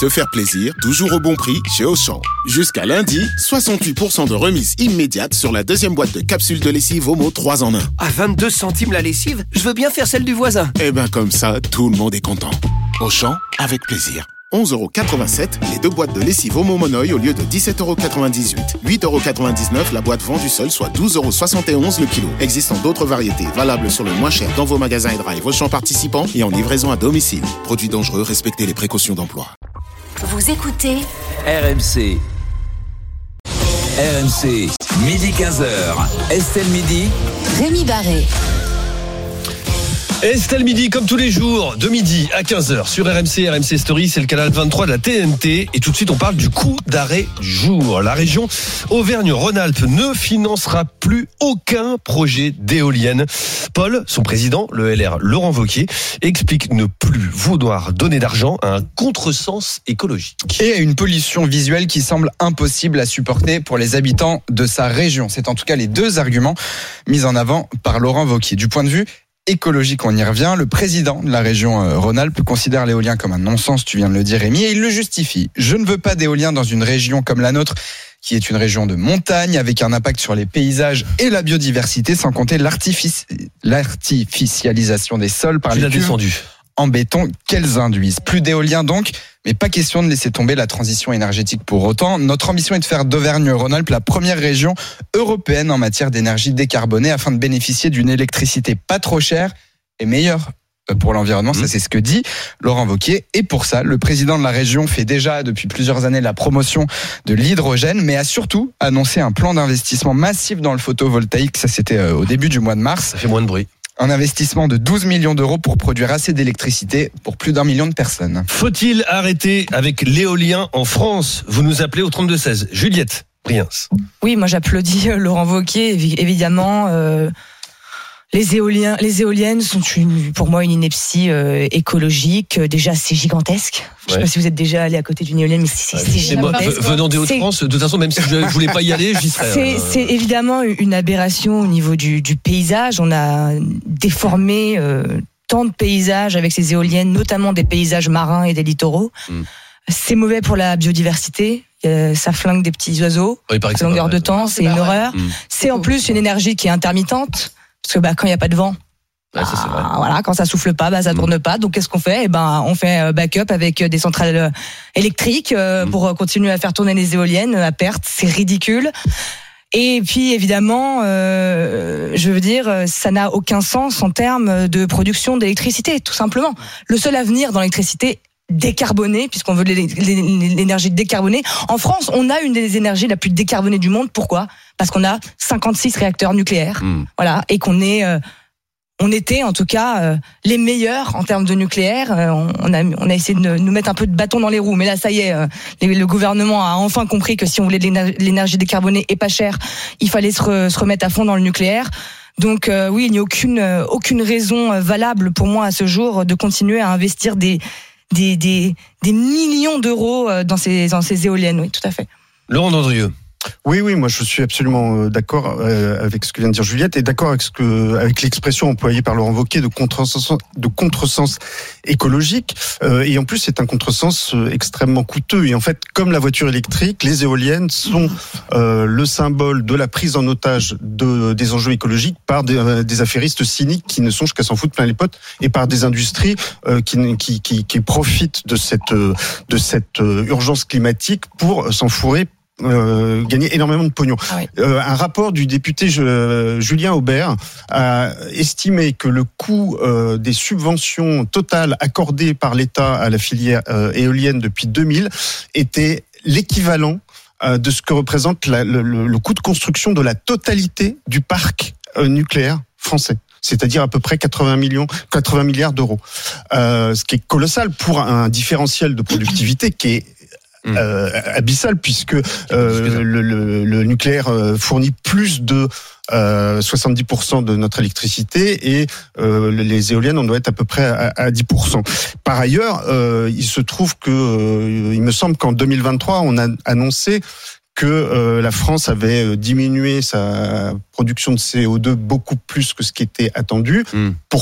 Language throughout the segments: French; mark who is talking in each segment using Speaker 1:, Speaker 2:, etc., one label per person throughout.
Speaker 1: se faire plaisir, toujours au bon prix chez Auchan. Jusqu'à lundi, 68% de remise immédiate sur la deuxième boîte de capsules de lessive Omo 3 en 1.
Speaker 2: À 22 centimes la lessive, je veux bien faire celle du voisin.
Speaker 1: Eh ben comme ça, tout le monde est content. Auchan, avec plaisir. 11,87€ les 2 boîtes de lessive Omo Monoï au lieu de 17,98€. 8,99€ la boîte vendue seule, soit 12,71€ le kilo. Existant d'autres variétés, valables sur le moins cher dans vos magasins et drive Auchan participants et en livraison à domicile. Produits dangereux, respectez les précautions d'emploi.
Speaker 3: Vous écoutez
Speaker 4: RMC. RMC, midi 15h. Estelle Midi.
Speaker 3: Rémi Barré.
Speaker 5: Estelle Midi, comme tous les jours, de midi à 15h sur RMC, RMC Story, c'est le canal 23 de la TNT. Et tout de suite, on parle du coup d'arrêt du jour. La région Auvergne-Rhône-Alpes ne financera plus aucun projet d'éolienne. Paul, son président, le LR Laurent Wauquiez, explique ne plus vouloir donner d'argent à un contresens écologique.
Speaker 6: Et à une pollution visuelle qui semble impossible à supporter pour les habitants de sa région. C'est en tout cas les 2 arguments mis en avant par Laurent Wauquiez. Du point de vue écologique, on y revient. Le président de la région Rhône-Alpes considère l'éolien comme un non-sens, tu viens de le dire Rémi, et il le justifie. Je ne veux pas d'éolien dans une région comme la nôtre, qui est une région de montagne, avec un impact sur les paysages et la biodiversité, sans compter l'artificialisation des sols par les cuves en béton qu'elles induisent. Plus d'éolien donc, mais pas question de laisser tomber la transition énergétique pour autant. Notre ambition est de faire d'Auvergne-Rhône-Alpes la première région européenne en matière d'énergie décarbonée afin de bénéficier d'une électricité pas trop chère et meilleure pour l'environnement. Ça, c'est ce que dit Laurent Wauquiez. Et pour ça, le président de la région fait déjà depuis plusieurs années la promotion de l'hydrogène, mais a surtout annoncé un plan d'investissement massif dans le photovoltaïque. Ça, c'était au début du mois de mars.
Speaker 5: Ça fait moins de bruit.
Speaker 6: Un investissement de 12 millions d'euros pour produire assez d'électricité pour plus d'1 million de personnes.
Speaker 5: Faut-il arrêter avec l'éolien en France ? Vous nous appelez au 32-16. Juliette Briens.
Speaker 7: Oui, moi j'applaudis Laurent Wauquiez, évidemment. Les éoliennes sont pour moi une ineptie écologique. Déjà, c'est gigantesque. Je ne sais pas si vous êtes déjà allé à côté d'une éolienne, mais c'est gigantesque.
Speaker 5: Venant des Hauts-de-France, de toute façon, même si je ne voulais pas y aller, j'y serais.
Speaker 7: C'est évidemment une aberration au niveau du paysage. On a déformé tant de paysages avec ces éoliennes, notamment des paysages marins et des littoraux. C'est mauvais pour la biodiversité. Ça flingue des petits oiseaux.
Speaker 5: Oui,
Speaker 7: à longueur de temps, c'est une horreur. C'est en plus une énergie qui est intermittente. Parce que quand il n'y a pas de vent, voilà, quand ça souffle pas, ça tourne pas. Donc qu'est-ce qu'on fait ? On fait backup avec des centrales électriques pour continuer à faire tourner les éoliennes à perte. C'est ridicule. Et puis évidemment, je veux dire, ça n'a aucun sens en termes de production d'électricité, tout simplement. Le seul avenir dans l'électricité décarbonée, puisqu'on veut l'énergie décarbonée. En France, on a une des énergies la plus décarbonée du monde. Pourquoi ? Parce qu'on a 56 réacteurs nucléaires, voilà, et qu'on était en tout cas les meilleurs en termes de nucléaire. On a essayé de nous mettre un peu de bâton dans les roues, mais là ça y est, le gouvernement a enfin compris que si on voulait de l'énergie décarbonée et pas chère, il fallait se remettre à fond dans le nucléaire. Donc oui, il n'y a aucune raison valable pour moi à ce jour de continuer à investir des millions d'euros dans ces éoliennes. Oui, tout à fait.
Speaker 5: Laurent Dandrieux.
Speaker 8: Oui, moi je suis absolument d'accord avec ce que vient de dire Juliette et d'accord avec l'expression employée par Laurent Wauquiez de contresens écologique. Et en plus, c'est un contresens extrêmement coûteux. Et en fait, comme la voiture électrique, les éoliennes sont le symbole de la prise en otage des enjeux écologiques par des affairistes cyniques qui ne songent qu'à s'en foutre plein les potes et par des industries qui profitent de cette urgence climatique pour s'enfourrer. Gagner énormément de pognon. Un rapport du député Julien Aubert a estimé que le coût des subventions totales accordées par l'État à la filière éolienne depuis 2000 était l'équivalent de ce que représente le coût de construction de la totalité du parc nucléaire français. C'est-à-dire à peu près 80 milliards d'euros. Ce qui est colossal pour un différentiel de productivité qui est abyssal, puisque le nucléaire fournit plus de 70% de notre électricité et les éoliennes, on doit être à peu près à 10%. Par ailleurs, il se trouve que il me semble qu'en 2023, on a annoncé que la France avait diminué sa production de CO2 beaucoup plus que ce qui était attendu. Pourquoi ?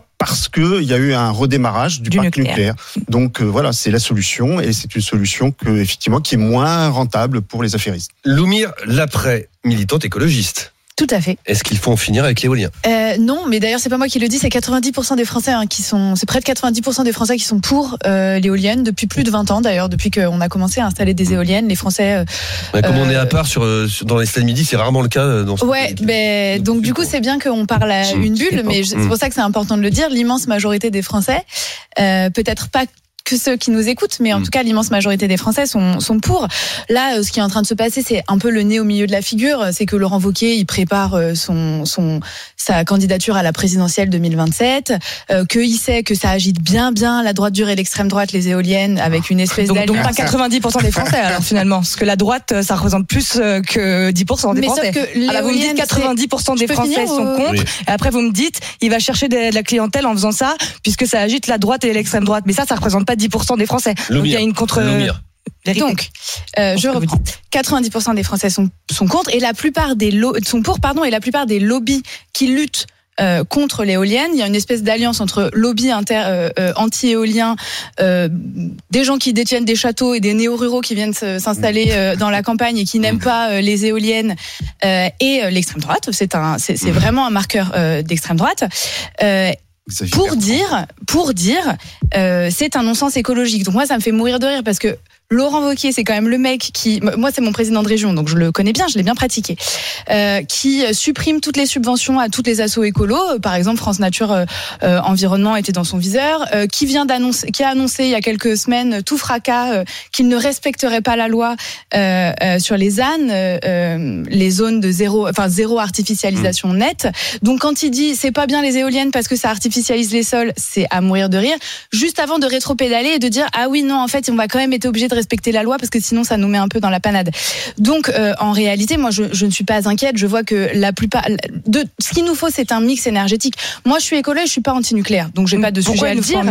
Speaker 8: Parce qu'il y a eu un redémarrage du parc nucléaire. Donc voilà, c'est la solution, et c'est une solution effectivement qui est moins rentable pour les affairistes.
Speaker 5: Loumire Laprey, militante écologiste.
Speaker 9: Tout à fait.
Speaker 5: Est-ce qu'il faut en finir avec l'éolien ?
Speaker 9: Non, mais d'ailleurs c'est pas moi qui le dis, c'est 90% des Français c'est près de 90% des Français qui sont pour l'éolienne depuis plus de 20 ans d'ailleurs, depuis qu'on a commencé à installer des éoliennes, les Français.
Speaker 5: Comme on est à part dans les stades midi, c'est rarement le cas dans ce
Speaker 9: pays. Donc du coup c'est bien qu'on parle à une bulle, mais c'est pour ça que c'est important de le dire. L'immense majorité des Français, peut-être pas que ceux qui nous écoutent, mais en tout cas l'immense majorité des Français sont pour. Là, ce qui est en train de se passer, c'est un peu le nez au milieu de la figure. C'est que Laurent Wauquiez, il prépare sa candidature à la présidentielle 2027, qu'il sait que ça agite bien la droite dure et l'extrême droite, les éoliennes, avec une espèce
Speaker 7: donc pas 90% des Français alors finalement, parce que la droite ça représente plus que 10% des Français.
Speaker 9: Sauf que
Speaker 7: alors, vous me dites 90% des Français sont contre, et après vous me dites il va chercher de la clientèle en faisant ça, puisque ça agite la droite et l'extrême droite, mais ça représente pas 10% des Français. Donc il y a une contre.
Speaker 9: Donc, je reprends. 90% des Français sont contre, et la plupart sont pour, et la plupart des lobbies qui luttent contre l'éolienne. Il y a une espèce d'alliance entre lobby anti-éolien, des gens qui détiennent des châteaux et des néo-ruraux qui viennent s'installer dans la campagne et qui n'aiment pas les éoliennes, et l'extrême droite. C'est vraiment un marqueur d'extrême droite. Pour dire, c'est un non-sens écologique. Donc moi, ça me fait mourir de rire, parce que Laurent Wauquiez, c'est quand même le mec moi c'est mon président de région, donc je le connais bien, je l'ai bien pratiqué, qui supprime toutes les subventions à toutes les assos écolos. Par exemple, France Nature Environnement était dans son viseur, qui a annoncé il y a quelques semaines tout fracas qu'il ne respecterait pas la loi sur les ZAN, les zones de zéro artificialisation nette. Donc quand il dit c'est pas bien les éoliennes parce que ça artificialise les sols, c'est à mourir de rire. Juste avant de rétropédaler et de dire ah oui non, en fait on va quand même être obligé de respecter la loi parce que sinon ça nous met un peu dans la panade. Donc en réalité, moi je ne suis pas inquiète. Je vois que la plupart de ce qu'il nous faut, c'est un mix énergétique. Moi je suis écolo et je suis pas anti-nucléaire, donc j'ai pas de sujet à le dire.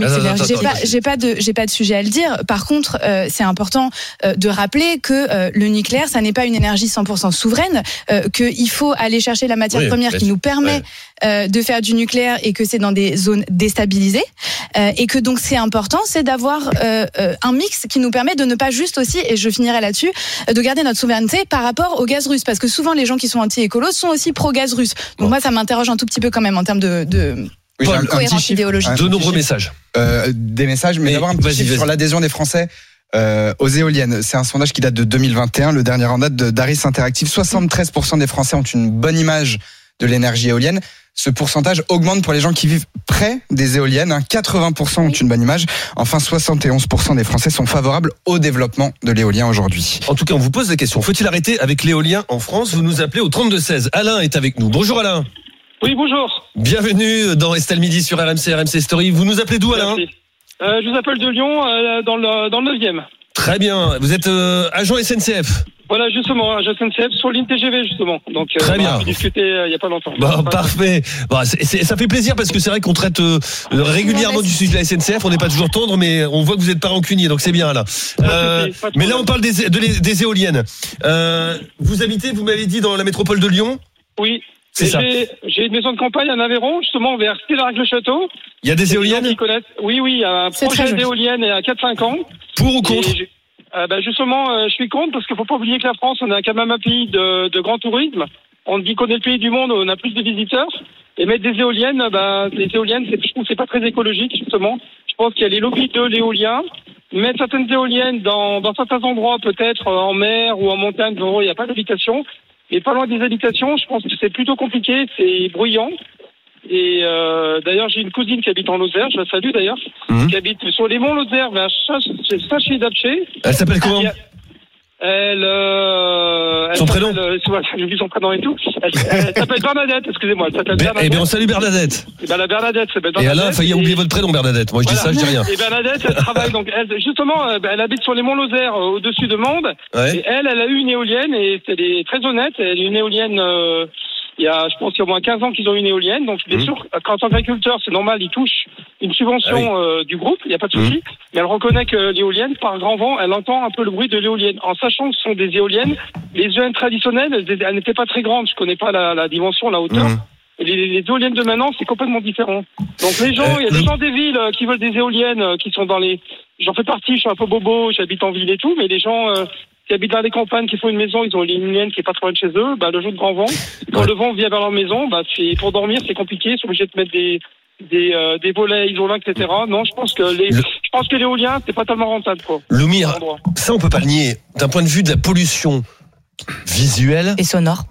Speaker 9: J'ai pas de sujet à le dire. Par contre, c'est important de rappeler que le nucléaire, ça n'est pas une énergie 100% souveraine, qu'il faut aller chercher la matière première qui nous permet de faire du nucléaire, et que c'est dans des zones déstabilisées, et que donc c'est important, c'est d'avoir un mix qui nous permet de ne pas juste aussi, et je finirai là-dessus, de garder notre souveraineté par rapport au gaz russe, parce que souvent les gens qui sont anti-écolos sont aussi pro-gaz russe. Donc moi ça m'interroge un tout petit peu quand même en termes de cohérence idéologique.
Speaker 5: De nombreux messages.
Speaker 6: Des messages, mais d'abord un petit chiffre sur l'adhésion des Français aux éoliennes. C'est un sondage qui date de 2021, le dernier en date d'Aris Interactive. 73% des Français ont une bonne image de l'énergie éolienne. Ce pourcentage augmente pour les gens qui vivent près des éoliennes. 80% ont une bonne image. Enfin, 71% des Français sont favorables au développement de l'éolien aujourd'hui.
Speaker 5: En tout cas, on vous pose la question. Faut-il arrêter avec l'éolien en France ? Vous nous appelez au 32-16. Alain est avec nous. Bonjour Alain.
Speaker 10: Oui, bonjour.
Speaker 5: Bienvenue dans Estelle Midi sur RMC Story. Vous nous appelez d'où, Alain ?
Speaker 10: Je vous appelle de Lyon, dans le 9e.
Speaker 5: Très bien. Vous êtes agent SNCF ?
Speaker 10: Voilà, justement, agent SNCF sur ligne TGV, justement. Donc,
Speaker 5: très bien.
Speaker 10: On a discuté il n'y a pas longtemps.
Speaker 5: Parfait. Ça fait plaisir parce que c'est vrai qu'on traite régulièrement du sujet de la SNCF. On n'est pas toujours tendre, mais on voit que vous n'êtes pas rancunier, donc c'est bien là. Mais là, on parle des éoliennes. Vous habitez, vous m'avez dit, dans la métropole de Lyon ?
Speaker 10: Oui.
Speaker 5: C'est ça.
Speaker 10: J'ai une maison de campagne en Aveyron, justement, vers Stillarac-le-Château.
Speaker 5: Il y a des éoliennes ?
Speaker 10: Oui, il y a un projet d'éoliennes à 4-5 ans.
Speaker 5: Pour ou contre ?
Speaker 10: Justement, je suis contre, parce qu'il ne faut pas oublier que la France, on est quand même un pays de grand tourisme. On dit qu'on est le pays du monde où on a plus de visiteurs. Et mettre des éoliennes, les éoliennes, je trouve que c'est pas très écologique, justement. Je pense qu'il y a les lobbies de l'éolien. Mettre certaines éoliennes dans certains endroits, peut-être en mer ou en montagne, où il n'y a pas d'habitation. Et pas loin des habitations, je pense que c'est plutôt compliqué, c'est bruyant. Et d'ailleurs, j'ai une cousine qui habite en Lozère, je la salue d'ailleurs, qui habite sur les monts Lozère, vers Saint-Chez-d'Apché.
Speaker 5: Elle s'appelle comment ? Son prénom ?
Speaker 10: J'ai oublié son prénom et tout. Elle s'appelle Bernadette, excusez-moi.
Speaker 5: Eh bien, on salue Bernadette.
Speaker 10: La Bernadette, c'est Bernadette.
Speaker 5: Et Alain a failli oublier votre prénom, Bernadette. Moi, je dis ça, je dis rien.
Speaker 10: Et Bernadette, elle travaille, donc, elle habite sur les monts Lozère, au-dessus de Mende. Ouais. Et elle a eu une éolienne, et elle est très honnête. Elle a eu une éolienne je pense qu'il y a au moins 15 ans qu'ils ont une éolienne. Donc, bien sûr, en tant qu'agriculteur, c'est normal, ils touchent une subvention du groupe, il n'y a pas de souci. Mais elle reconnaît que l'éolienne, par grand vent, elle entend un peu le bruit de l'éolienne. En sachant que ce sont des éoliennes, les éoliennes traditionnelles, elles n'étaient pas très grandes. Je connais pas la dimension, la hauteur. Les éoliennes de maintenant, c'est complètement différent. Donc il y a des gens des villes qui veulent des éoliennes, qui sont dans les... J'en fais partie, je suis un peu bobo, j'habite en ville et tout, mais les gens qui habitent dans les campagnes, qui font une maison, ils ont une éolienne qui est pas trop loin de chez eux, le jour de grand vent, quand le vent vient vers leur maison, pour dormir, c'est compliqué, ils sont obligés de mettre des volets isolants, etc. Non, je pense que l'éolien, c'est pas tellement rentable, quoi.
Speaker 5: Loumir, ça on peut pas le nier. D'un point de vue de la pollution visuelle
Speaker 7: et sonore,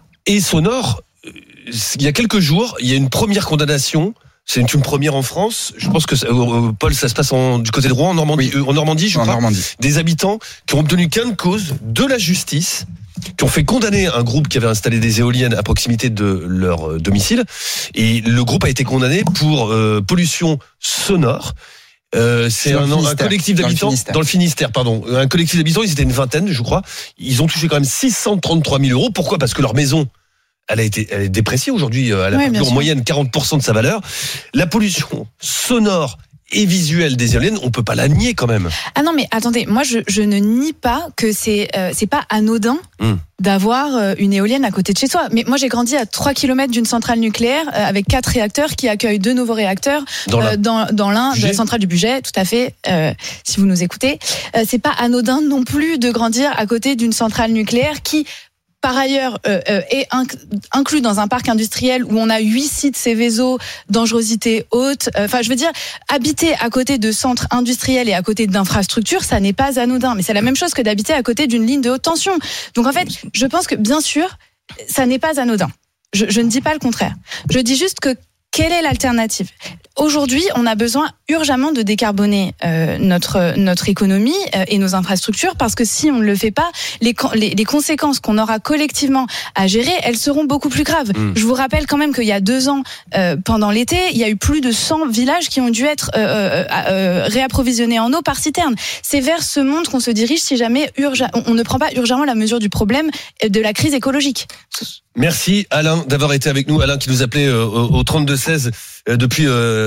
Speaker 5: il y a quelques jours, il y a une première condamnation. C'est une première en France. Je pense que Paul, ça se passe du côté de Rouen, en Normandie. En Normandie, je crois. Des habitants qui ont obtenu gain de cause de la justice, qui ont fait condamner un groupe qui avait installé des éoliennes à proximité de leur domicile. Et le groupe a été condamné pour pollution sonore. C'est un collectif d'habitants dans le Finistère, pardon. Un collectif d'habitants, ils étaient une vingtaine, je crois. Ils ont touché quand même 633 000 euros. Pourquoi ? Parce que leur maison, elle est dépréciée aujourd'hui. Elle a perdu en moyenne 40% de sa valeur. La pollution sonore et visuelle des éoliennes, on peut pas la nier quand même.
Speaker 9: Ah non, mais attendez, moi je ne nie pas que c'est pas anodin d'avoir une éolienne à côté de chez soi. Mais moi j'ai grandi à 3 km d'une centrale nucléaire avec 4 réacteurs qui accueillent 2 nouveaux réacteurs dans l'un de la centrale du Bugey, tout à fait, si vous nous écoutez. C'est pas anodin non plus de grandir à côté d'une centrale nucléaire qui par ailleurs, est inclus dans un parc industriel où on a 8 sites Céveso, dangerosité haute. Enfin, je veux dire, habiter à côté de centres industriels et à côté d'infrastructures, ça n'est pas anodin. Mais c'est la même chose que d'habiter à côté d'une ligne de haute tension. Donc en fait, je pense que bien sûr, ça n'est pas anodin. Je ne dis pas le contraire. Je dis juste que quelle est l'alternative ? Aujourd'hui, on a besoin urgemment de décarboner notre économie et nos infrastructures, parce que si on ne le fait pas, les conséquences qu'on aura collectivement à gérer, elles seront beaucoup plus graves. Je vous rappelle quand même qu'il y a 2 ans, pendant l'été, il y a eu plus de 100 villages qui ont dû être réapprovisionnés en eau par citerne. C'est vers ce monde qu'on se dirige si jamais on ne prend pas urgemment la mesure du problème de la crise écologique.
Speaker 5: Merci Alain d'avoir été avec nous. Alain qui nous appelait au 32-16 depuis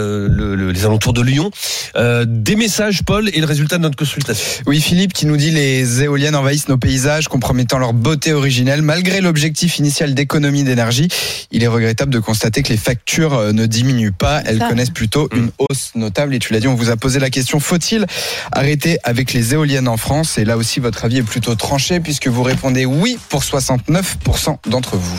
Speaker 5: les alentours de Lyon. Des messages, Paul, et le résultat de notre consultation.
Speaker 6: Oui, Philippe qui nous dit: les éoliennes envahissent nos paysages, compromettant leur beauté originelle. Malgré l'objectif initial d'économie d'énergie, il est regrettable de constater que les factures ne diminuent pas. Elles connaissent plutôt une hausse notable. Et tu l'as dit, on vous a posé la question: faut-il arrêter avec les éoliennes en France ? Et là aussi, votre avis est plutôt tranché, puisque vous répondez oui pour 69% d'entre vous.